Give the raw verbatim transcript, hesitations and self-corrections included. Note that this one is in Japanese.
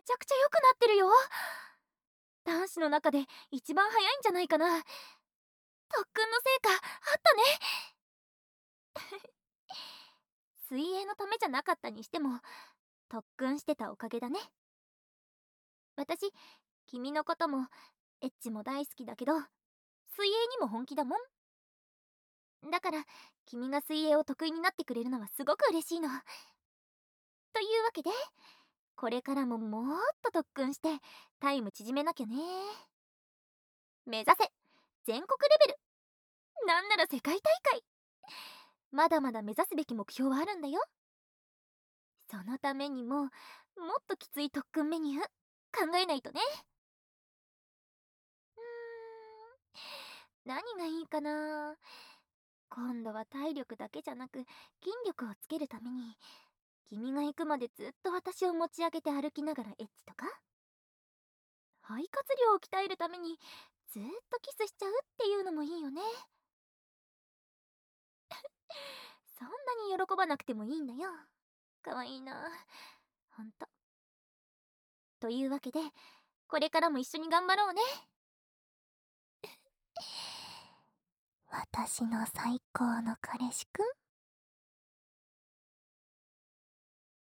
めちゃくちゃ良くなってるよ。男子の中で一番早いんじゃないかな。特訓の成果あったね。水泳のためじゃなかったにしても特訓してたおかげだね。私、君のこともエッチも大好きだけど、水泳にも本気だもん。だから君が水泳を得意になってくれるのはすごく嬉しいの。というわけで、これからももっと特訓してタイム縮めなきゃね。目指せ全国レベル、なんなら世界大会。まだまだ目指すべき目標はあるんだよ。そのためにももっときつい特訓メニュー考えないとね。うーん何がいいかな。今度は体力だけじゃなく筋力をつけるために、君が行くまでずっと私を持ち上げて歩きながらエッチとか、肺活量を鍛えるためにずっとキスしちゃうっていうのもいいよね。そんなに喜ばなくてもいいんだよ。かわいいなほんと。というわけで、これからも一緒に頑張ろうね。私の最高の彼氏くん。